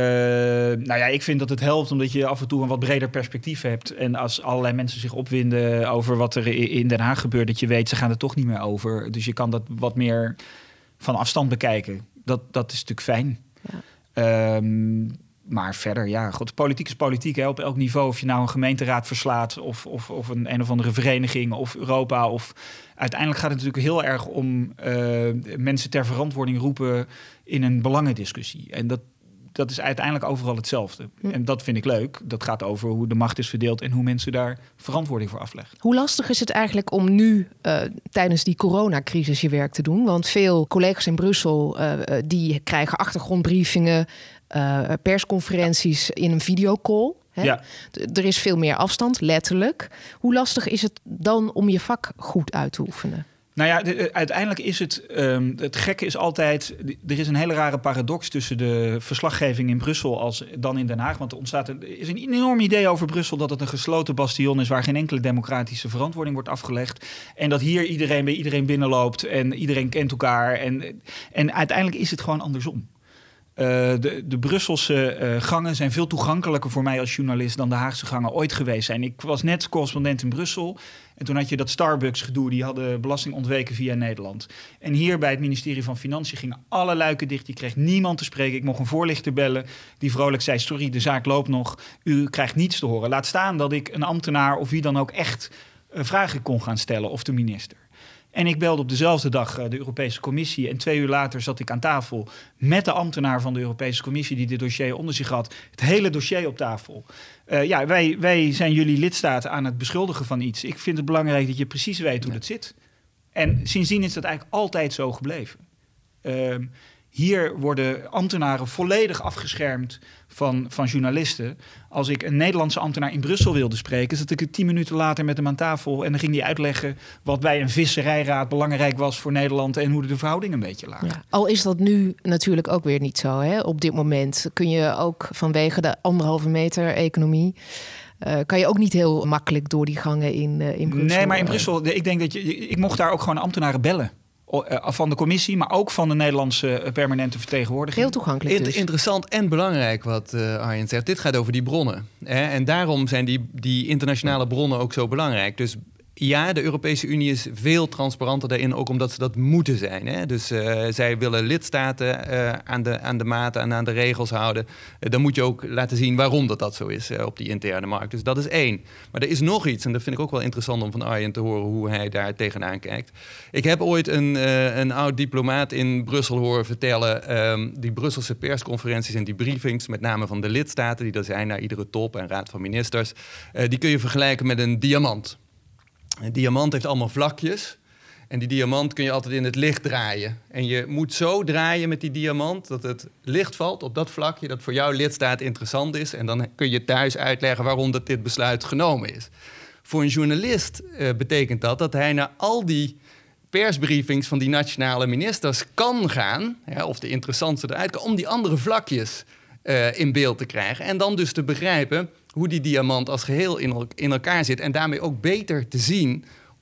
Ik vind dat het helpt omdat je af en toe een wat breder perspectief hebt. En als allerlei mensen zich opwinden over wat er in Den Haag gebeurt, dat je weet, ze gaan er toch niet meer over. Dus je kan dat wat meer van afstand bekijken. Dat is natuurlijk fijn. Ja. Maar verder, politiek is politiek. Hè, op elk niveau, of je nou een gemeenteraad verslaat of een of andere vereniging of Europa. Of uiteindelijk gaat het natuurlijk heel erg om mensen ter verantwoording roepen in een belangendiscussie. En dat is uiteindelijk overal hetzelfde. En dat vind ik leuk. Dat gaat over hoe de macht is verdeeld en hoe mensen daar verantwoording voor afleggen. Hoe lastig is het eigenlijk om nu tijdens die coronacrisis je werk te doen? Want veel collega's in Brussel die krijgen achtergrondbriefingen, persconferenties in een videocall. Hè? Ja. Er is veel meer afstand, letterlijk. Hoe lastig is het dan om je vak goed uit te oefenen? Nou ja, uiteindelijk is het gekke is altijd, er is een hele rare paradox tussen de verslaggeving in Brussel als dan in Den Haag. Want er is een enorm idee over Brussel dat het een gesloten bastion is waar geen enkele democratische verantwoording wordt afgelegd. En dat hier iedereen bij iedereen binnenloopt en iedereen kent elkaar. En uiteindelijk is het gewoon andersom. De Brusselse gangen zijn veel toegankelijker voor mij als journalist dan de Haagse gangen ooit geweest zijn. Ik was net correspondent in Brussel en toen had je dat Starbucks-gedoe. Die hadden belasting ontweken via Nederland. En hier bij het ministerie van Financiën gingen alle luiken dicht. Je kreeg niemand te spreken. Ik mocht een voorlichter bellen die vrolijk zei, sorry, de zaak loopt nog. U krijgt niets te horen. Laat staan dat ik een ambtenaar of wie dan ook echt vragen kon gaan stellen of de minister. En ik belde op dezelfde dag de Europese Commissie. En 2 uur later zat ik aan tafel met de ambtenaar van de Europese Commissie die dit dossier onder zich had. Het hele dossier op tafel. Wij zijn jullie lidstaten aan het beschuldigen van iets. Ik vind het belangrijk dat je precies weet hoe dat zit. En sindsdien is dat eigenlijk altijd zo gebleven. Hier worden ambtenaren volledig afgeschermd van journalisten. Als ik een Nederlandse ambtenaar in Brussel wilde spreken, zat ik 10 minuten later met hem aan tafel en dan ging hij uitleggen wat bij een visserijraad belangrijk was voor Nederland en hoe de verhoudingen een beetje lagen. Ja, al is dat nu natuurlijk ook weer niet zo. Hè? Op dit moment kun je ook vanwege de 1,5 meter economie kan je ook niet heel makkelijk door die gangen in Brussel. Nee, maar in Brussel, ik denk dat ik mocht daar ook gewoon ambtenaren bellen. Van de commissie, maar ook van de Nederlandse permanente vertegenwoordiging. Heel toegankelijk dus. Interessant en belangrijk wat Arjen zegt. Dit gaat over die bronnen. En daarom zijn die internationale bronnen ook zo belangrijk. Dus ja, de Europese Unie is veel transparanter daarin, ook omdat ze dat moeten zijn. Hè? Dus zij willen lidstaten aan de maten en aan de regels houden. Dan moet je ook laten zien waarom dat zo is op die interne markt. Dus dat is 1. Maar er is nog iets, en dat vind ik ook wel interessant om van Arjen te horen hoe hij daar tegenaan kijkt. Ik heb ooit een oud diplomaat in Brussel horen vertellen, die Brusselse persconferenties en die briefings, met name van de lidstaten die er zijn naar iedere top en raad van ministers, die kun je vergelijken met een diamant. Een diamant heeft allemaal vlakjes. En die diamant kun je altijd in het licht draaien. En je moet zo draaien met die diamant dat het licht valt op dat vlakje dat voor jouw lidstaat interessant is. En dan kun je thuis uitleggen waarom dit besluit genomen is. Voor een journalist betekent dat hij naar al die persbriefings van die nationale ministers kan gaan, of de interessantste eruit kan, om die andere vlakjes in beeld te krijgen. En dan dus te begrijpen hoe die diamant als geheel in elkaar zit. En daarmee ook beter te zien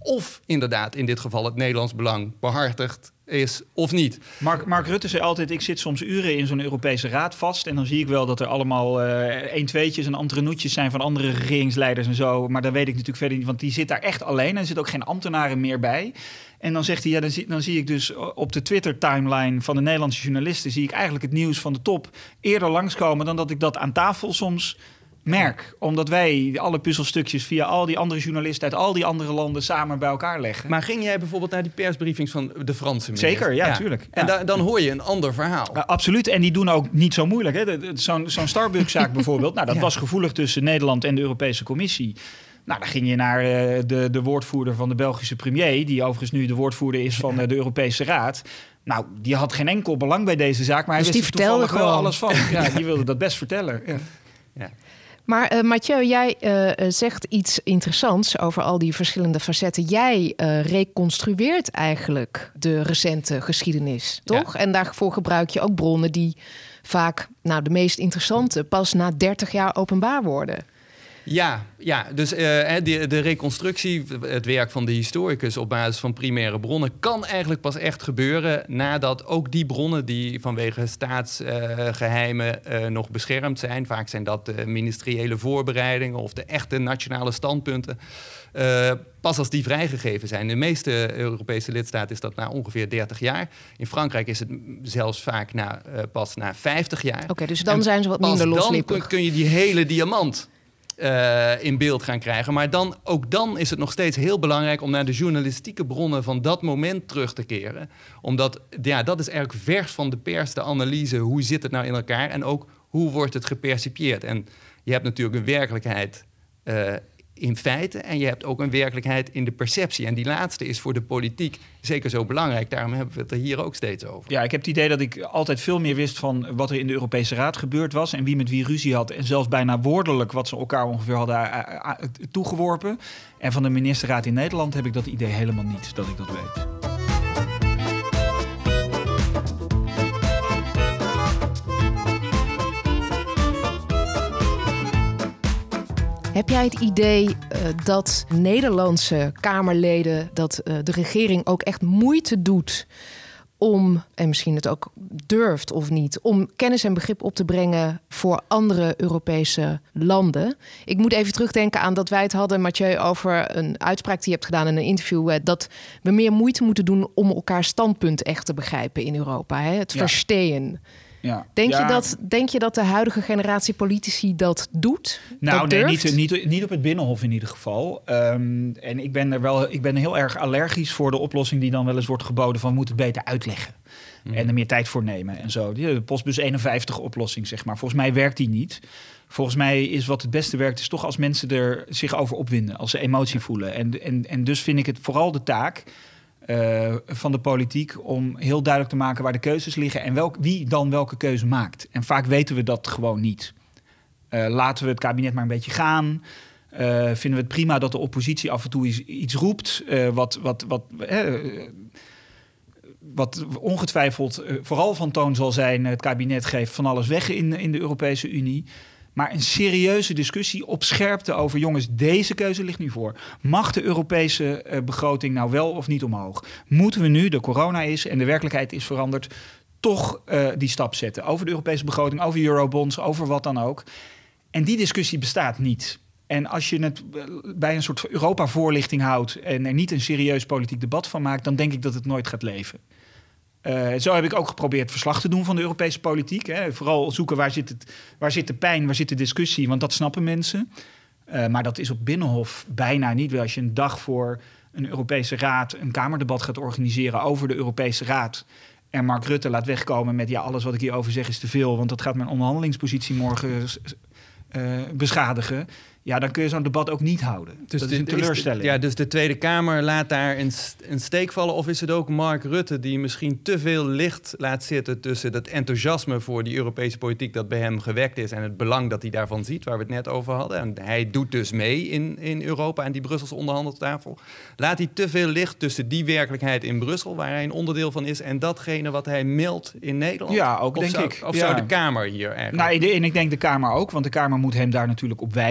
of inderdaad in dit geval het Nederlands belang behartigd is of niet. Mark Rutte zei altijd, ik zit soms uren in zo'n Europese Raad vast en dan zie ik wel dat er allemaal 1-2'tjes en entrenoetjes zijn van andere regeringsleiders en zo. Maar dan weet ik natuurlijk verder niet, want die zit daar echt alleen en er zitten ook geen ambtenaren meer bij. En dan zegt hij, dan zie ik dus op de Twitter-timeline van de Nederlandse journalisten, zie ik eigenlijk het nieuws van de top eerder langskomen dan dat ik dat aan tafel soms merk. Omdat wij alle puzzelstukjes via al die andere journalisten uit al die andere landen samen bij elkaar leggen. Maar ging jij bijvoorbeeld naar die persbriefings van de Franse minister? Zeker, ja, tuurlijk. Ja. En dan hoor je een ander verhaal. Absoluut, en die doen ook niet zo moeilijk. Hè? Zo'n Starbucks-zaak bijvoorbeeld, nou, dat was gevoelig tussen Nederland en de Europese Commissie. Nou, dan ging je naar de woordvoerder van de Belgische premier, die overigens nu de woordvoerder is van de Europese Raad. Nou, die had geen enkel belang bij deze zaak, maar hij dus wist er toevallig wel alles van. Ja, die wilde dat best vertellen. Ja. Maar Mathieu, jij zegt iets interessants over al die verschillende facetten. Jij reconstrueert eigenlijk de recente geschiedenis, toch? Ja. En daarvoor gebruik je ook bronnen die vaak, de meest interessante, pas na 30 jaar openbaar worden. Ja, dus de reconstructie, het werk van de historicus op basis van primaire bronnen, kan eigenlijk pas echt gebeuren nadat ook die bronnen die vanwege staatsgeheimen nog beschermd zijn, vaak zijn dat de ministeriële voorbereidingen of de echte nationale standpunten, pas als die vrijgegeven zijn. In de meeste Europese lidstaten is dat na ongeveer 30 jaar. In Frankrijk is het zelfs vaak pas na 50 jaar. Oké, dus dan zijn ze wat minder loslippig. Dan kun je die hele diamant in beeld gaan krijgen. Maar ook dan is het nog steeds heel belangrijk om naar de journalistieke bronnen van dat moment terug te keren. Omdat dat is eigenlijk vers van de pers, de analyse. Hoe zit het nou in elkaar? En ook hoe wordt het gepercipieerd? En je hebt natuurlijk een werkelijkheid in feite en je hebt ook een werkelijkheid in de perceptie. En die laatste is voor de politiek zeker zo belangrijk. Daarom hebben we het er hier ook steeds over. Ja, ik heb het idee dat ik altijd veel meer wist van wat er in de Europese Raad gebeurd was en wie met wie ruzie had. En zelfs bijna woordelijk wat ze elkaar ongeveer hadden toegeworpen. En van de ministerraad in Nederland heb ik dat idee helemaal niet, dat ik dat weet. Heb jij het idee dat Nederlandse Kamerleden, dat de regering ook echt moeite doet om, en misschien het ook durft of niet, om kennis en begrip op te brengen voor andere Europese landen? Ik moet even terugdenken aan dat wij het hadden, Mathieu, over een uitspraak die je hebt gedaan in een interview, dat we meer moeite moeten doen om elkaars standpunt echt te begrijpen in Europa. Hè? Het verstehen. Ja. Denk je dat de huidige generatie politici dat doet? Nou, nee, niet op het Binnenhof in ieder geval. En ik ben heel erg allergisch voor de oplossing die dan wel eens wordt geboden van we moeten het beter uitleggen. En er meer tijd voor nemen en zo. De Postbus 51 oplossing, zeg maar. Volgens mij werkt die niet. Volgens mij is wat het beste werkt, is toch als mensen er zich over opwinden, als ze emotie voelen. En dus vind ik het vooral de taak van de politiek om heel duidelijk te maken waar de keuzes liggen en wie dan welke keuze maakt. En vaak weten we dat gewoon niet. Laten we het kabinet maar een beetje gaan. Vinden we het prima dat de oppositie af en toe iets roept, wat ongetwijfeld vooral van toon zal zijn. Het kabinet geeft van alles weg in de Europese Unie. Maar een serieuze discussie op scherpte over, jongens, deze keuze ligt nu voor. Mag de Europese begroting nou wel of niet omhoog? Moeten we nu, de corona is en de werkelijkheid is veranderd, toch die stap zetten? Over de Europese begroting, over eurobonds, over wat dan ook. En die discussie bestaat niet. En als je het bij een soort Europa-voorlichting houdt en er niet een serieus politiek debat van maakt, dan denk ik dat het nooit gaat leven. Zo heb ik ook geprobeerd verslag te doen van de Europese politiek. Hè. Vooral zoeken waar zit de pijn, waar zit de discussie, want dat snappen mensen. Maar dat is op Binnenhof bijna niet. Als je een dag voor een Europese Raad een Kamerdebat gaat organiseren over de Europese Raad en Mark Rutte laat wegkomen met alles wat ik hierover zeg is te veel, want dat gaat mijn onderhandelingspositie morgen beschadigen. Ja, dan kun je zo'n debat ook niet houden. Dus dat is een teleurstelling. Dus de Tweede Kamer laat daar een steek vallen? Of is het ook Mark Rutte die misschien te veel licht laat zitten tussen dat enthousiasme voor die Europese politiek dat bij hem gewekt is en het belang dat hij daarvan ziet, waar we het net over hadden. En hij doet dus mee in Europa aan die Brusselse onderhandeltafel. Laat hij te veel licht tussen die werkelijkheid in Brussel, waar hij een onderdeel van is, en datgene wat hij meldt in Nederland? Ja, ook denk ik. Of zou de Kamer hier eigenlijk? Nou, en ik denk de Kamer ook, want de Kamer moet hem daar natuurlijk op wijzen. En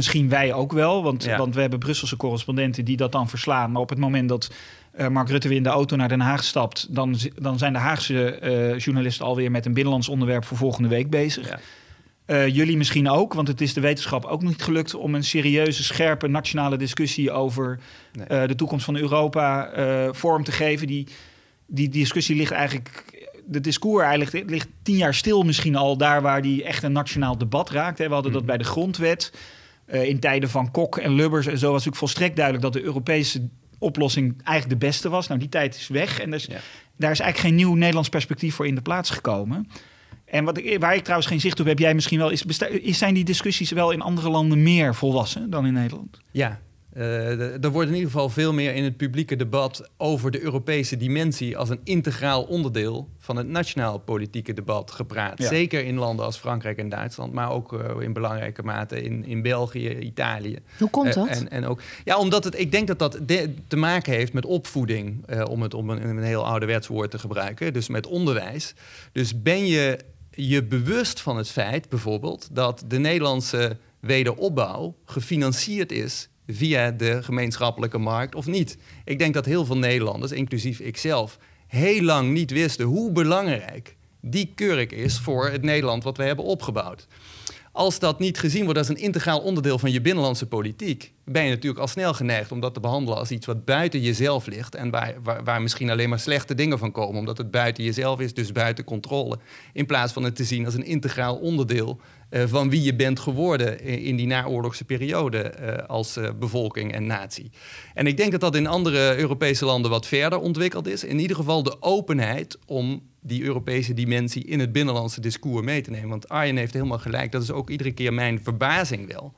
misschien wij ook wel, want we hebben Brusselse correspondenten die dat dan verslaan. Maar op het moment dat Mark Rutte weer in de auto naar Den Haag stapt, dan zijn de Haagse journalisten alweer met een binnenlands onderwerp voor volgende week bezig. Ja. Jullie misschien ook, want het is de wetenschap ook niet gelukt om een serieuze, scherpe nationale discussie over de toekomst van Europa vorm te geven. Die discussie ligt eigenlijk, de discours eigenlijk ligt 10 jaar stil misschien al daar waar die echt een nationaal debat raakt. We hadden dat bij de grondwet. In tijden van Kok en Lubbers en zo was natuurlijk volstrekt duidelijk dat de Europese oplossing eigenlijk de beste was. Nou, die tijd is weg en daar is eigenlijk geen nieuw Nederlands perspectief voor in de plaats gekomen. En waar ik trouwens geen zicht op heb, jij misschien wel, zijn die discussies wel in andere landen meer volwassen dan in Nederland? Ja. Er wordt in ieder geval veel meer in het publieke debat over de Europese dimensie als een integraal onderdeel van het nationaal politieke debat gepraat. Ja. Zeker in landen als Frankrijk en Duitsland, maar ook in belangrijke mate in België, Italië. Hoe komt dat? En ook, omdat ik denk dat te maken heeft met opvoeding, om een heel ouderwets woord te gebruiken, dus met onderwijs. Dus ben je bewust van het feit bijvoorbeeld dat de Nederlandse wederopbouw gefinancierd is via de gemeenschappelijke markt of niet. Ik denk dat heel veel Nederlanders, inclusief ikzelf, heel lang niet wisten hoe belangrijk die kurk is voor het Nederland wat we hebben opgebouwd. Als dat niet gezien wordt als een integraal onderdeel van je binnenlandse politiek, ben je natuurlijk al snel geneigd om dat te behandelen als iets wat buiten jezelf ligt en waar misschien alleen maar slechte dingen van komen, omdat het buiten jezelf is, dus buiten controle. In plaats van het te zien als een integraal onderdeel van wie je bent geworden in die naoorlogse periode als bevolking en natie. En ik denk dat dat in andere Europese landen wat verder ontwikkeld is. In ieder geval de openheid om die Europese dimensie in het binnenlandse discours mee te nemen. Want Arjen heeft helemaal gelijk, dat is ook iedere keer mijn verbazing wel.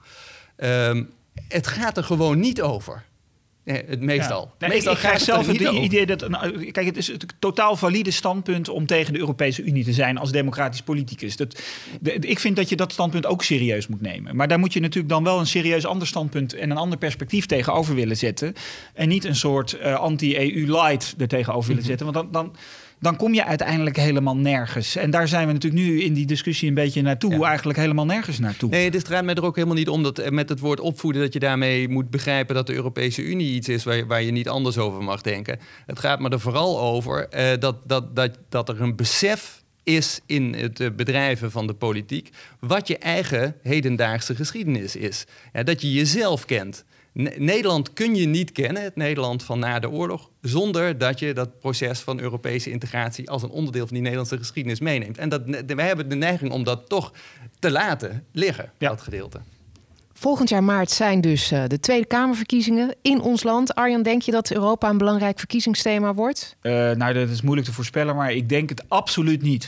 Het gaat er gewoon niet over. Het meestal. Ja. Nee, ik krijg zelf het idee dat... kijk, het is een totaal valide standpunt om tegen de Europese Unie te zijn als democratisch politicus. Ik vind dat je dat standpunt ook serieus moet nemen. Maar daar moet je natuurlijk dan wel een serieus ander standpunt en een ander perspectief tegenover willen zetten. En niet een soort anti-EU light er tegenover willen zetten. Want dan kom je uiteindelijk helemaal nergens. En daar zijn we natuurlijk nu in die discussie een beetje naartoe. Eigenlijk helemaal nergens naartoe. Nee, het gaat mij er ook helemaal niet om dat met het woord opvoeden dat je daarmee moet begrijpen dat de Europese Unie iets is waar je niet anders over mag denken. Het gaat me er vooral over dat er een besef is in het bedrijven van de politiek wat je eigen hedendaagse geschiedenis is. Ja, dat je jezelf kent. Nederland kun je niet kennen, het Nederland van na de oorlog, zonder dat je dat proces van Europese integratie als een onderdeel van die Nederlandse geschiedenis meeneemt. En wij hebben de neiging om dat toch te laten liggen, dat gedeelte. Volgend jaar maart zijn dus de Tweede Kamerverkiezingen in ons land. Arjan, denk je dat Europa een belangrijk verkiezingsthema wordt? Dat is moeilijk te voorspellen, maar ik denk het absoluut niet.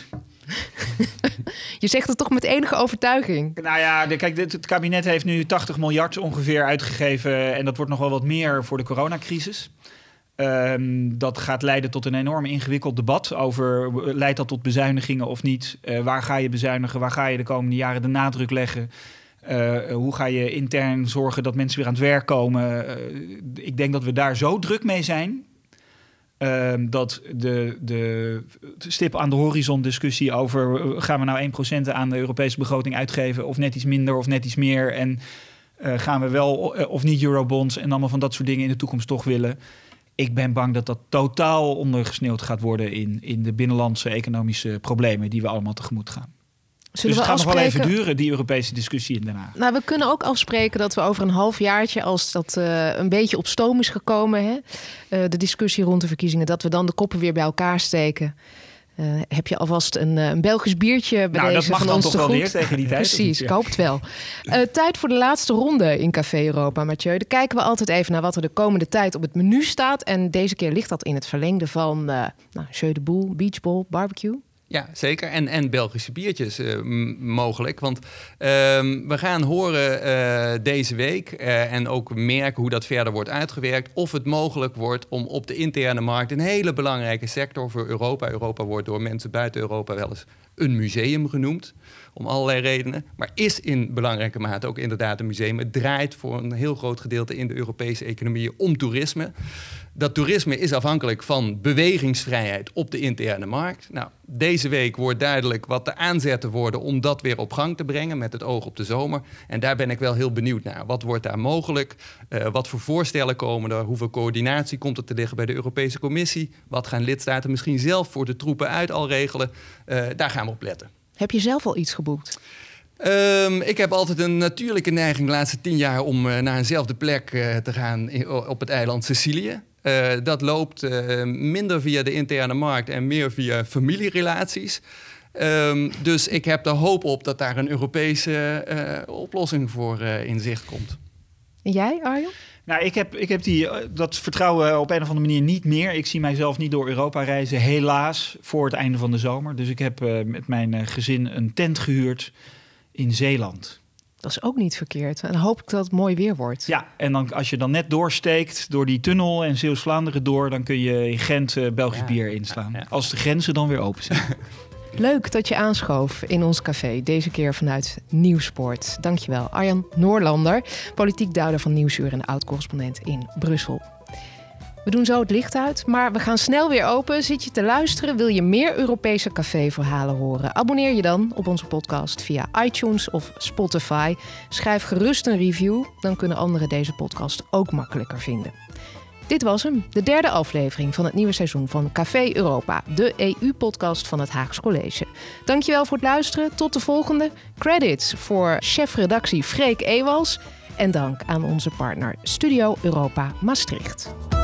Je zegt het toch met enige overtuiging? Nou ja, kijk, het kabinet heeft nu 80 miljard ongeveer uitgegeven. En dat wordt nog wel wat meer voor de coronacrisis. Dat gaat leiden tot een enorm ingewikkeld debat over, leidt dat tot bezuinigingen of niet? Waar ga je bezuinigen? Waar ga je de komende jaren de nadruk leggen? Hoe ga je intern zorgen dat mensen weer aan het werk komen? Ik denk dat we daar zo druk mee zijn dat de stip aan de horizon discussie over gaan we nou 1% aan de Europese begroting uitgeven of net iets minder of net iets meer en gaan we wel of niet eurobonds en allemaal van dat soort dingen in de toekomst toch willen. Ik ben bang dat dat totaal ondergesneeuwd gaat worden in de binnenlandse economische problemen die we allemaal tegemoet gaan. Dus het gaat nog wel even duren, die Europese discussie in Den Haag. Nou, we kunnen ook afspreken dat we over een halfjaartje, als dat een beetje op stoom is gekomen, de discussie rond de verkiezingen, dat we dan de koppen weer bij elkaar steken. Heb je alvast een Belgisch biertje bij deze van ons te goed? Dat mag dan toch wel weer tegen die tijd? Precies, ik hoop het wel. Tijd voor de laatste ronde in Café Europa, Mathieu. Dan kijken we altijd even naar wat er de komende tijd op het menu staat. En deze keer ligt dat in het verlengde van Jeu de Boel, beachball, barbecue. Ja, zeker. En Belgische biertjes mogelijk. Want we gaan horen deze week en ook merken hoe dat verder wordt uitgewerkt, of het mogelijk wordt om op de interne markt een hele belangrijke sector voor Europa. Europa wordt door mensen buiten Europa wel eens een museum genoemd, om allerlei redenen. Maar is in belangrijke mate ook inderdaad een museum. Het draait voor een heel groot gedeelte in de Europese economie om toerisme. Dat toerisme is afhankelijk van bewegingsvrijheid op de interne markt. Nou, Deze week wordt duidelijk wat de aanzetten worden om dat weer op gang te brengen met het oog op de zomer. En daar ben ik wel heel benieuwd naar. Wat wordt daar mogelijk? Wat voor voorstellen komen er? Hoeveel coördinatie komt er te liggen bij de Europese Commissie? Wat gaan lidstaten misschien zelf voor de troepen uit al regelen? Daar gaan we op letten. Heb je zelf al iets geboekt? Ik heb altijd een natuurlijke neiging de laatste 10 jaar om naar eenzelfde plek te gaan op het eiland Sicilië. Dat loopt minder via de interne markt en meer via familierelaties. Dus ik heb er hoop op dat daar een Europese oplossing voor in zicht komt. En jij, Arjan? Nou, ik heb dat vertrouwen op een of andere manier niet meer. Ik zie mijzelf niet door Europa reizen, helaas, voor het einde van de zomer. Dus ik heb met mijn gezin een tent gehuurd in Zeeland. Dat is ook niet verkeerd. En dan hoop ik dat het mooi weer wordt. Ja, en dan, als je dan net doorsteekt door die tunnel en Zeeuws-Vlaanderen door, dan kun je in Gent Belgisch bier inslaan. Ja. Als de grenzen dan weer open zijn. Leuk dat je aanschoof in ons café. Deze keer vanuit Nieuwsport. Dankjewel, Arjan Noorlander, politiek duider van Nieuwsuur en oud-correspondent in Brussel. We doen zo het licht uit, maar we gaan snel weer open. Zit je te luisteren? Wil je meer Europese caféverhalen horen? Abonneer je dan op onze podcast via iTunes of Spotify. Schrijf gerust een review, dan kunnen anderen deze podcast ook makkelijker vinden. Dit was hem, de 3e aflevering van het nieuwe seizoen van Café Europa, de EU-podcast van het Haags College. Dankjewel voor het luisteren, tot de volgende. Credits voor chefredactie Freek Ewals en dank aan onze partner Studio Europa Maastricht.